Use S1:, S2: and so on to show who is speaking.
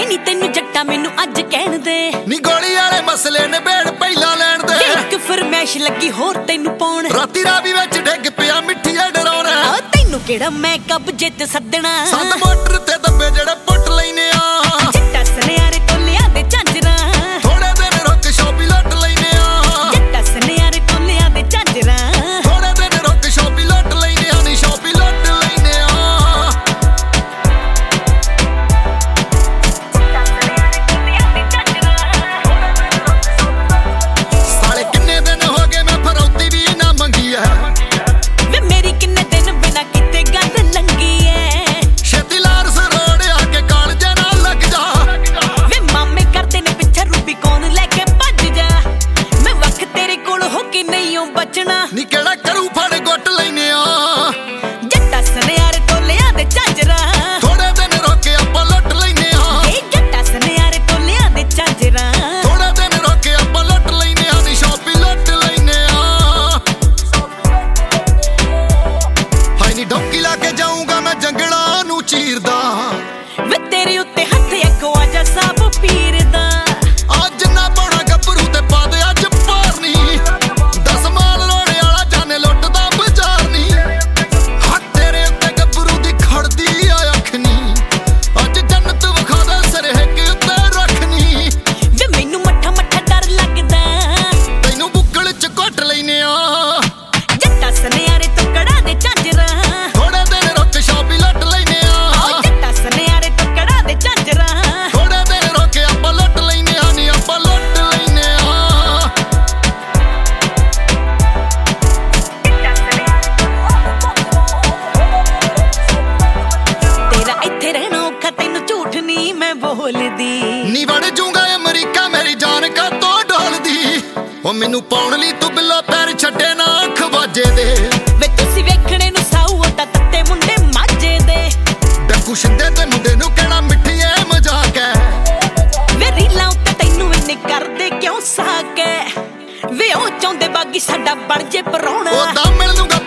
S1: ਨੀ ਤੈਨੂੰ ਜੱਟਾ ਮੈਨੂੰ ਅੱਜ ਕਹਿਣ ਦੇ
S2: ਨੀ ਗੋਲੀ ਵਾਲੇ ਮਸਲੇ ਨੇ ਬੇੜ ਪਹਿਲਾਂ ਲੈਣ ਦੇ
S1: ਇੱਕ ਫਰਮੈਸ਼ ਲੱਗੀ ਹੋਰ ਤੈਨੂੰ ਪਾਉਣ
S2: ਰਾਤੀ ਰਾਵੀ ਵਿੱਚ ਡਿੱਗ ਪਿਆ ਮਿੱਠੀਆ ਡਰਾਉਣਾ
S1: ਤੈਨੂੰ ਕਿਹੜਾ ਮੈਂ ਕਬਜੇ ਤੇ ਸੱਦਣਾ
S2: ਸੰਦ ਮੋਟਰ ਤੇ ਦੱਬੇ ਜਿਹੜੇ ਪੁੱਟ ਲੈਨੇ ਆ
S1: ਜੱਟਾ ਸੁਨਿਆਰੇ ਤੋਲਿਆਂ ਦੇ ਝਾਂਜਰਾਂ
S2: ਥੋੜੇ ਦਿਨ ਰੁੱਕ ਸ਼ੋਪੀ ਲੁੱਟ ਲੈਨੇ ਆ
S1: ਜੱਟਾ ਸੁਨਿਆਰੇ ਤੋਲਿਆਂ ਦੇ ਝਾਂਜਰਾਂ
S2: ਥੋੜੇ ਦਿਨ ਰੁੱਕ ਸ਼ੋਪੀ ਲੁੱਟ ਲੈਨੇ ਆ ਨੀ ਸ਼ੋਪੀ ਲੁੱਟ ਲੈਨੇ ਆ ਸਾਲੇ ਕਿੰਨੇ ਦਿਨ ਹੋ ਗਏ ਮੈਂ ਫਰੌਤੀ ਵੀ ਨਾ ਮੰਗੀ ਐ
S1: ਵੇ ਮੇਰੀ ਕਿੰਨੇ ਦਿਨ ਬਿਨਾ ਕਿਤੇ ਗੱਲ ਲੰਗੀ ਐ
S2: ਛੇਤੀ ਲਾਰ ਸਰੋੜ ਆ ਕੇ ਕਾਲਜੇ ਨਾਲ ਲੱਗ ਜਾ
S1: ਵੇ ਮਾਮੇ ਕਰਦੇ ਨੇ ਪਿੱਛੇ ਰੂਬੀ ਕੌਣ ਲੈ ਕੇ ਭੱਜ ਜਾ ਮੈਂ ਵਕਤ ਤੇਰੇ ਕੋਲ ਹੋ ਕੇ ਨਹੀਂ ਓ ਬਚਣਾ
S2: ਨੀ ਕਿਹੜਾ ਕਰੂ ਫੜ ਗੁੱਟ ਲੈਨੇ ਆ
S1: ਜੱਟਾ ਸੁਨਿਆਰੇ ਤੋਲਿਆਂ ਦੇ ਝਾਂਜਰਾਂ
S2: ਥੋੜੇ ਦਿਨ ਰੁੱਕ ਆਪਾਂ ਲੁੱਟ ਲੈਨੇ ਆ
S1: ਇਹ ਜੱਟਾ ਸੁਨਿਆਰੇ ਤੋਲਿਆਂ ਦੇ ਝਾਂਜਰਾਂ
S2: ਥੋੜੇ ਦਿਨ ਰੁੱਕ ਆਪਾਂ ਲੁੱਟ ਲੈਨੇ ਆ ਨੀ ਸ਼ੋਪੀ ਲੁੱਟ ਲੈਨੇ ਆ ਹਾਈ ਨੀ ਡੋਕੀ ਲਾ ਕੇ ਜਾਊਂਗਾ ਮੈਂ ਜੰਗਲਾਂ ਨੂੰ ਚੀਰਦਾ
S1: ਵੇ ਤੇਰੇ ਉੱਤੇ ਹੱਥ ਇੱਕ ਆਜਾ ਸਾਬ ਪੀਰ ਦਾ
S2: ਅੱਜ ਨਾ ਪਾਉਣਾ ਗੱਭਰੂ ਤੇ ਪਾ ਦੇ ਅੱਜ ਪਾਰਨੀ 10 ਮਾਲ ਲੋੜੇ ਵਾਲਾ ਜਾਨੇ ਲੁੱਟਦਾ ਬਾਜ਼ਾਰ ਨੀ ਹੱਥ ਤੇਰੇ ਉੱਤੇ ਗੱਭਰੂ ਦੀ ਖੜਦੀ ਆ ਅੱਖ ਨੀ ਅੱਜ ਜੰਨਤ ਵਿਖਾ ਦੇ ਸਰਹੱਕ ਉੱਤੇ ਰੱਖਨੀ
S1: ਵੇ ਮੈਨੂੰ ਮੱਠਾ ਮੱਠਾ ਡਰ ਲੱਗਦਾ
S2: ਤੈਨੂੰ ਬੁੱਕਲ ਚ ਘੁੱਟ ਲੈਨੇ ਆ
S1: ਜੱਟਾ ਸੁਨਿਆਰੇ ਤੋਕੜਾ ਦੇ ਝਾਂਜਰਾਂ
S2: ਥੋੜੇ ਦਿਨ ਰੁੱਕ ਸ਼ੋਪੀ ਲੁੱਟ ਲੈਨੇ ਆ
S1: ਜੱਟਾ ਸੁਨਿਆਰੇ ਤੋਕੜਾ ਦੇ ਝਾਂਜਰਾਂ
S2: ਥੋੜੇ ਦਿਨ ਰੁੱਕ ਆਪਾਂ ਲੁੱਟ ਲੈਨੇ ਆ ਨੀ ਆਪਾਂ ਲੁੱਟ ਲੈਨੇ ਆ
S1: ਤੇਰਾ ਇੱਥੇ ਰਹਿਣਾ ਔਖਾ ਤੈਨੂੰ ਝੂਠ ਨਹੀਂ ਮੈਂ ਬੋਲਦੀ
S2: ਨੀ ਵੜ ਜੂੰਗਾ ਅਮਰੀਕਾ ਮੇਰੀ ਜਾਨ ਕਾ ਤੋਂ ਡੋਲਦੀ ਉਹ ਮੈਨੂੰ ਪਾਉਣ ਲਈ ਤੂੰ ਬਿੱਲਾ ਪੈਰ ਛੱਡੇ ਨਾ ਖਵਾਜੇ ਦੇ
S1: ਵੇ ਤੁਸੀਂ ਵੇਖਣੇ ਨੂੰ ਸਾਊ ਤਾਂ ਤੱਤੇ ਮੁੰਡੇ ਮਾਝੇ ਦੇ
S2: ਡੱਕੂ ਸ਼ਿੰਦੇ ਤੇ ਮੁੰਡੇ ਨੂੰ ਕਹਿਣਾ ਮਿੱਠੀ ਐ ਮਜ਼ਾਕ ਐ
S1: ਵੇ ਰੀਲਾਂ ਉੱਤੇ ਤੈਨੂੰ ਇੰਨੇ ਕਰਦੇ ਕਿਉਂ ਸਾਕ ਐ ਵੇ ਉਹ ਚਾਹੁੰਦੇ ਬਾਗੀ ਸਾਡਾ ਬਣ ਜੇ ਪਰਾਉਣਾ
S2: ਉਹ ਤਾਂ ਮਿਲ ਲੂੰਗਾ